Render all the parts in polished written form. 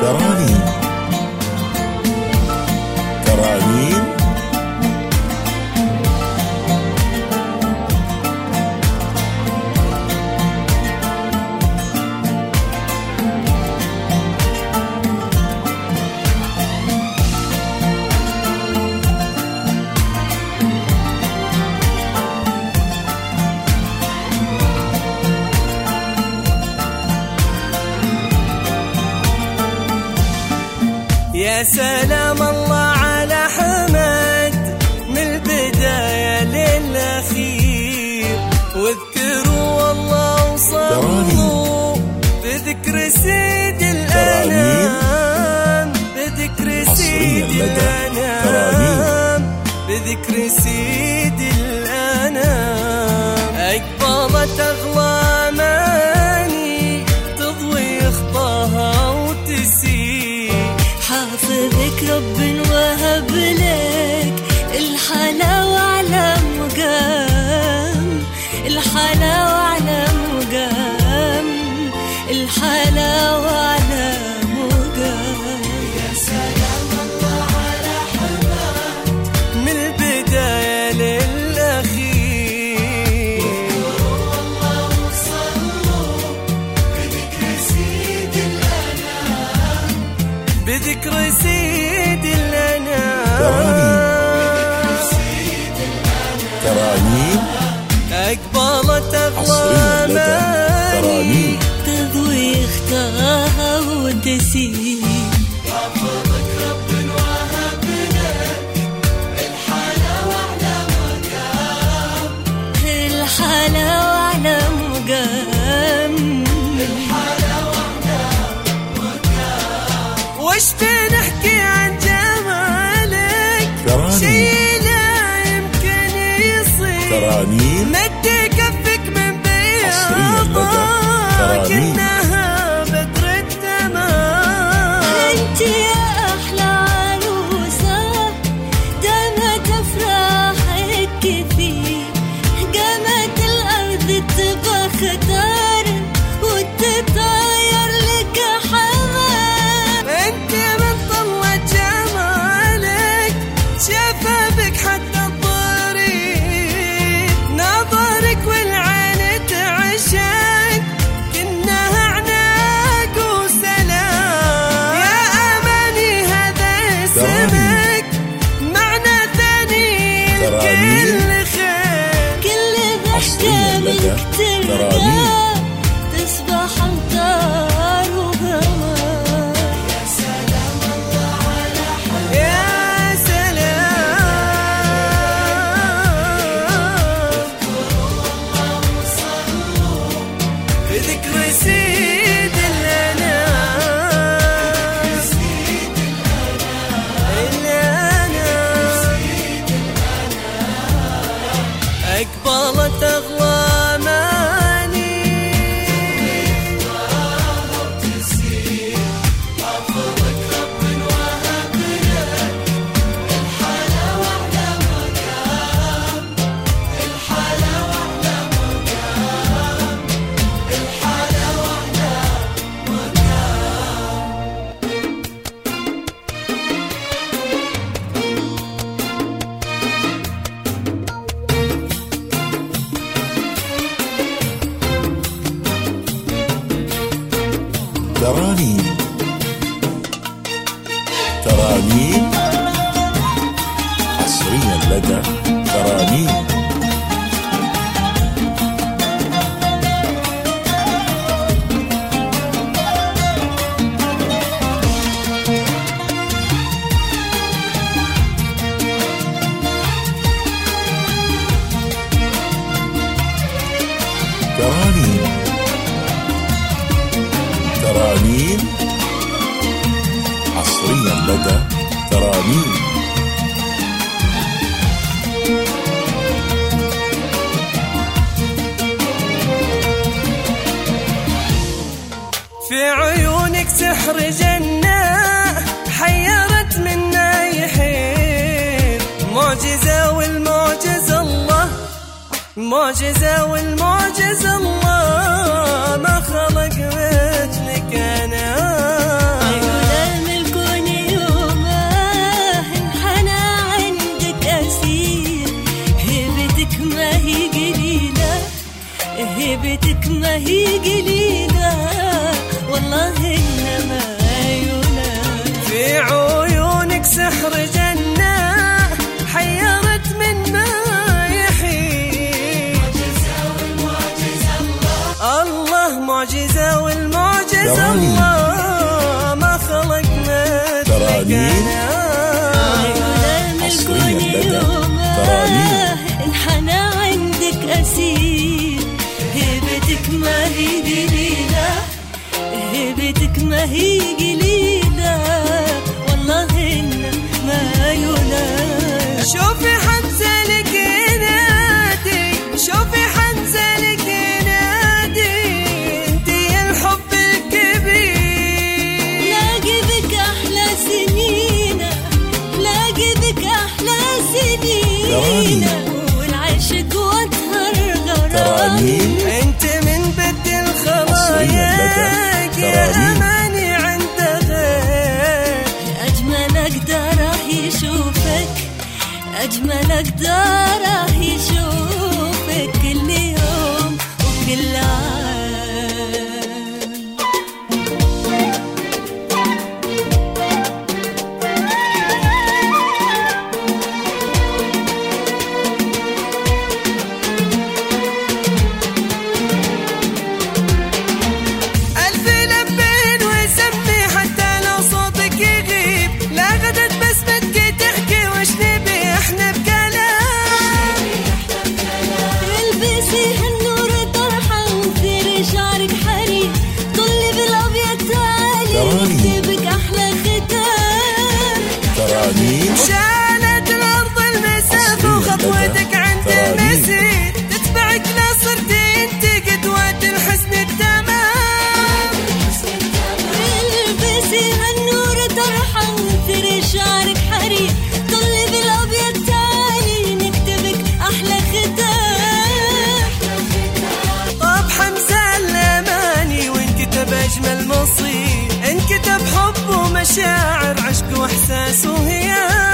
ترانيم ترانيم يا سلام الله على حمد من البداية للأخير، واذكروا والله وصلوا بذكر سيد الأنام، بذكر سيد الأنام، بذكر سيد الأنام. أقبلت أغلى ماني تضوي خطاها وتسير، حافظك رب وهب لك الحلاوة على مقام، الحلاوة على مقام، الحلاوة على مقام. يا سلام الله على حمد من البداية للأخير، واذكروا الله وصلوا بذكر سيد الأنام، بذكر سيد الأنام. ترانيم أقبلت عصريا لدى ترانيم تضوي اختها وتسير، حافظك رب وهب لك الحلاوة على مقام، الحلاوة على مقام، الحلاوة على مقام. وش بنحكي عن جمالك، شي لا يمكن يصير، ترانيم مد كفك من عصريا لدى بياضك ترانيم. إنها بدر التمام. انت يا احلى عروسة دامت افراحك فيه، قامت الارض تبقى خطر وتتطاير لك حمام. انت من طلة جمالك شافها بك حتى الضرير، نظرك والعين تعشق كأنها عناق وسلام. يا أماني هذا اسمك معنى ثاني ترانيم كل خير، كل عصريا ضحكة لدى منك تلقى ترانيم. تصبح امطار وغمام. يا سلام الله على حمد يا سلام بذكر سيد الأنام، أقبلت أغلى ماني حافظك رب وهب لك الحلاوة على مقام، الحلاوة على مقام، الحلاوة على ترانيم ترانيم عصريا لدى ترانيم. ترانيم ترانيم عصريا لدى ترانيم. في عيونك سحر جنة حيرت من نايحين، معجزة والمعجزة الله، معجزة والمعجزة الله، ما خلق مثلك أنا. هيبتك ما هي قليلة والله إنما عيونك في عيونك سحر جنة حيرت من ما يحيي. الله معجزة والمعجزة الله ما خلقنا ترانيم انحنى عندك أسير. هيبتك ما هي قليلة هيبتك ما هي قليلة والله إن ما ينام. شوفي حنزلك ينادي شوفي حنزلك ينادي انتي الحب الكبير. لاقي بك أحلى سنين لاقي بك أحلى سنين والعشق وأطهر غرام. انت من بدل خلاياك يا أماني عند غير. أجمل أقدر يشوفك أجمل أقدر يشوفك كل يوم وكل عام. شالت الأرض المسافة وخطوتك عند المسير. تتبعك لا صرت انت قدوة الحسن التمام. البسي هالنور طرحة وانثري شعرك حرير. طلي بالأبيض تعالي نكتبك أحلى ختام. طاب حمزة الأماني وانكتب أجمل مصير. انكتب حب ومشاعر عشق وإحساس وهيام.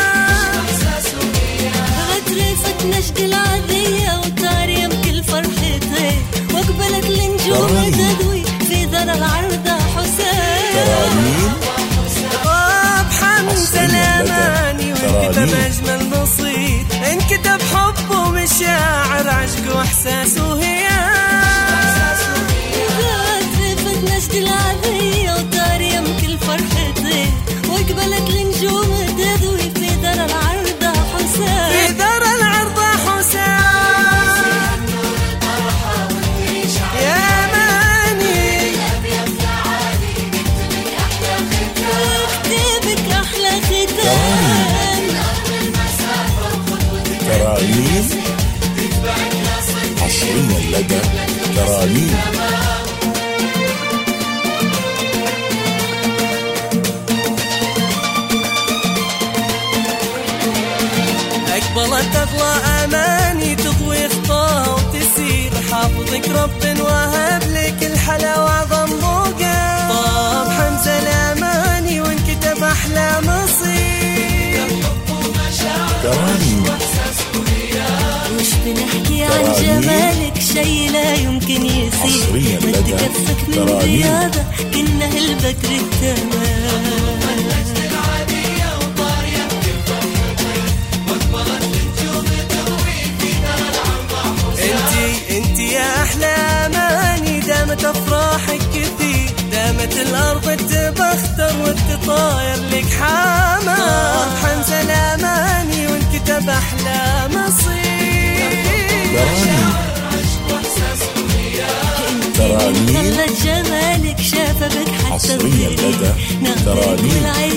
غترفت نشد العذية وطاري بكل فرحتي. واقبلت النجوم تدوي في ذرى العرضة حسين. طاب حمزة الأماني وانكتب أجمل مصير. انكتب حب ومشاعر عشق وإحساس وهيام. غترفت نشد العذية وطاري بكل فرحتي. واقبلت النجوم تدوي في ذرى العرضة حسين. في ذرى العرضة حسين يا ماني. اكتبك أحلى ختام. ترانيم حصريا لدى ترانيم. أقبلت أغلى أماني تضوي خطاها وتسير. حافظك رب وهب لك الحلا وعظم موقع. طاب حمزة الأماني وانكتب أحلى مصير. ترانيم وش بنحكي عن جمالك شي لا يمكن يصير. مد كفك من رياضة كنه البكر التمام. انتي يا أحلى أماني دامت أفراحك كثير. دامت الأرض تبختر والتطاير لك حامة. حمزة الأماني وانكتب أحلى مصير. ترانيم خلت جمالك شافة بك حتى حصريا لدى ترانيم.